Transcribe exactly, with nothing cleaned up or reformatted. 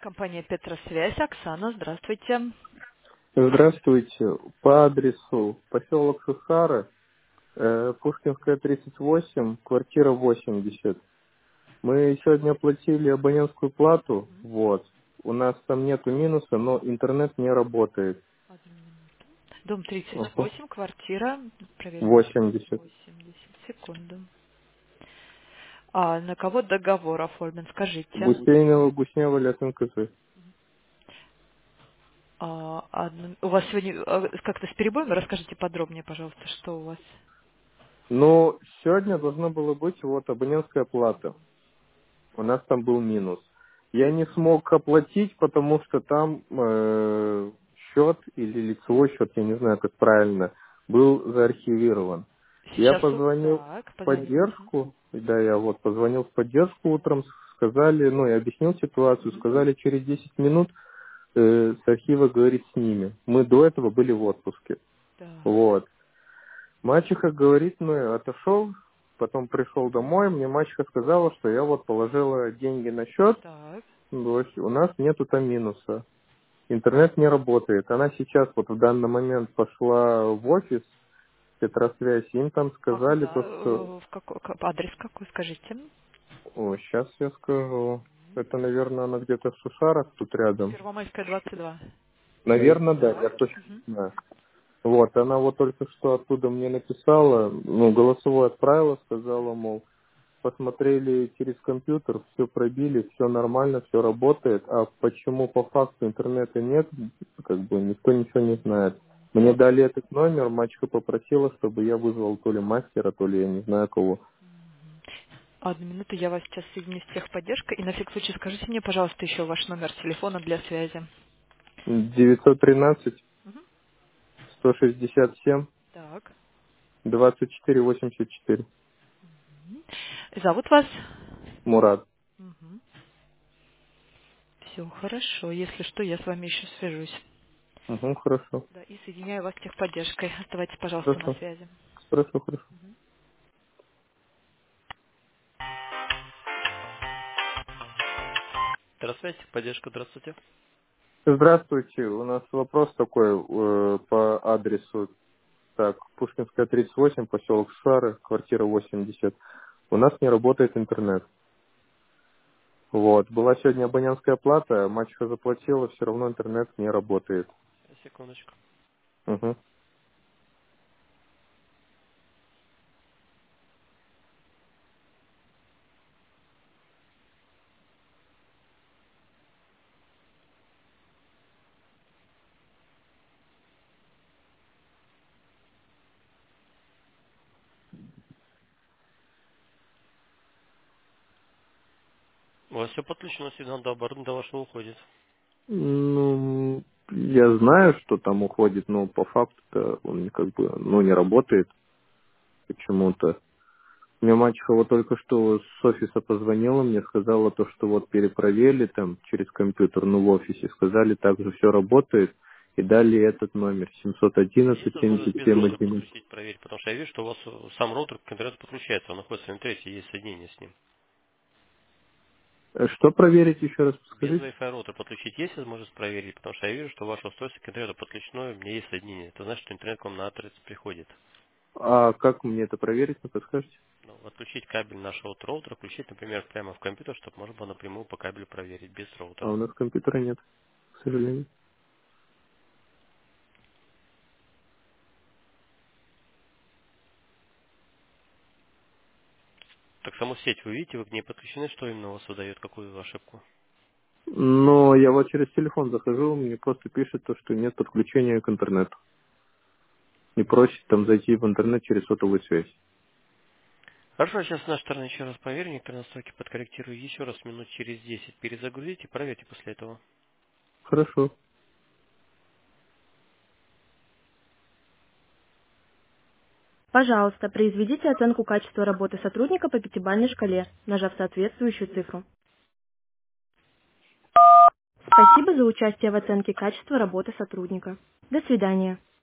Компания Петросвязь. Оксана, здравствуйте. Здравствуйте. По адресу поселок Сухара, э, Пушкинская, тридцать восемь, квартира восемьдесят. Мы сегодня оплатили абонентскую плату, вот. У нас там нету минуса, но интернет не работает. Одну минуту. Дом тридцать Ага. восемь, квартира. Проверим еще раз. восемьдесят. восемьдесят. Секунду. А на кого договор оформлен? Скажите. Гусейнова, Гуснева, Лясенко. А, одну- у вас сегодня а, как-то с перебоем? Расскажите подробнее, пожалуйста, что у вас. Ну, сегодня должна была быть вот абонентская плата. У нас там был минус. Я не смог оплатить, потому что там э, счет или лицевой счет, я не знаю, как правильно, был заархивирован. Я Сейчас у... позвонил Так, в позвоните. поддержку, да, я вот позвонил в поддержку утром, сказали, ну, я объяснил ситуацию, Мгм. сказали, через десять минут э, с архива говорить с ними. Мы до этого были в отпуске. Так, Вот. Мачеха говорит, ну, я отошел, потом пришел домой, мне мачеха сказала, что я вот положила деньги на счет, так. то есть у нас нету там минуса. Интернет не работает. Она сейчас вот в данный момент пошла в офис Петросвязь, им там А сказали куда? то, что... Э, В какой, к- адрес какой, скажите? О, сейчас я скажу. Это, наверное, она где-то в Сушарах тут рядом. Первомайская, двадцать два. Наверное, да, я Так. точно Мгм. не знаю. Вот, она вот только что оттуда мне написала, ну, голосовое отправила, сказала, мол, посмотрели через компьютер, все пробили, все нормально, все работает, а почему по факту интернета нет, как бы никто ничего не знает. Мне дали этот номер, мачеха попросила, чтобы я вызвал то ли мастера, то ли я не знаю кого. Одну минуту, я вас сейчас соединю с техподдержкой. И на всякий случай скажите мне, пожалуйста, еще ваш номер телефона для связи. девятьсот тринадцать Мгм. сто шестьдесят семь Так. двадцать четыре восемьдесят четыре. Зовут вас? Мурат. Все хорошо. Если что, я с вами еще свяжусь. Угу, хорошо. Да, и соединяю вас с техподдержкой. Оставайтесь, пожалуйста, на Хорошо. связи. Хорошо, хорошо. Здравствуйте, поддержка, здравствуйте. Здравствуйте. У нас вопрос такой э, по адресу. Так, Пушкинская, тридцать восемь, поселок Шары, квартира восемьдесят. У нас не работает интернет. Вот. Была сегодня абонентская плата, мачеха заплатила, все равно интернет не работает. Секундочку. Угу. У вас все подключено, сигнал до оборудования до вашего уходит. Ну, я знаю, что там уходит, но по факту он как бы, ну, не работает почему-то. Мне мачеха вот только что с офиса позвонила, мне сказала то, что вот перепроверили там через компьютер, ну, в офисе, сказали, также все работает, и дали этот номер семьсот одиннадцать Есть возможность семьдесят без семь роутера одиннадцать. подключить, проверить, потому что я вижу, что у вас э, сам роутер к интернету подключается, он находится в интернете, есть соединение с ним. Э, Что проверить еще раз, Без подскажите? Wi-Fi роутера подключить есть возможность проверить, потому что я вижу, что ваше устройство к интернету подключено, и у меня есть соединение. Это значит, что интернет к вам на адрес приходит. А как мне это проверить, ну, подскажете? Ну, отключить кабель нашего от роутера, включить, например, прямо в компьютер, чтобы можно было напрямую по кабелю проверить, без А у роутера. нас компьютера нет, к сожалению. Так саму сеть вы видите, вы к ней подключены, что именно у вас выдает, какую ошибку? Но я вот через телефон захожу, мне просто пишет то, что нет подключения к интернету. Не просит там зайти в интернет через сотовую связь. Хорошо, сейчас с нашей стороны еще раз проверю, некоторые настройки подкорректирую, еще раз минут через десять перезагрузите, проверьте после этого. Хорошо. Пожалуйста, произведите оценку качества работы сотрудника по пятибалльной шкале, нажав соответствующую цифру. Спасибо за участие в оценке качества работы сотрудника. До свидания.